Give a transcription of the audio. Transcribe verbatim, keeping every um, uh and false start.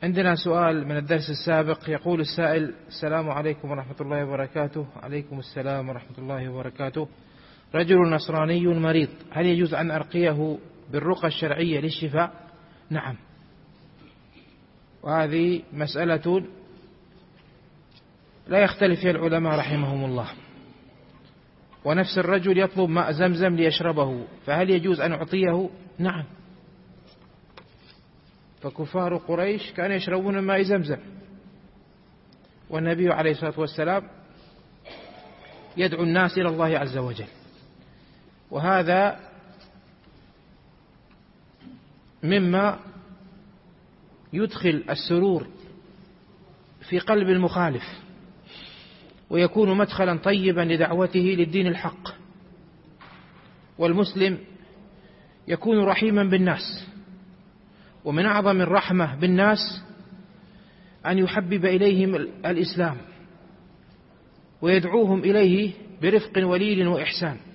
عندنا سؤال من الدرس السابق. يقول السائل: السلام عليكم ورحمة الله وبركاته. عليكم السلام ورحمة الله وبركاته. رجل نصراني مريض، هل يجوز أن أرقيه بالرقى الشرعية للشفاء؟ نعم، وهذه مسألة لا يختلف فيها العلماء رحمهم الله. ونفس الرجل يطلب ماء زمزم ليشربه، فهل يجوز أن أعطيه؟ نعم، فكفار قريش كانوا يشربون ماء زمزم، والنبي عليه الصلاة والسلام يدعو الناس إلى الله عز وجل، وهذا مما يدخل السرور في قلب المخالف، ويكون مدخلا طيبا لدعوته للدين الحق. والمسلم يكون رحيما بالناس، ومن أعظم الرحمة بالناس أن يحبب إليهم الإسلام ويدعوهم إليه برفق ولين وإحسان.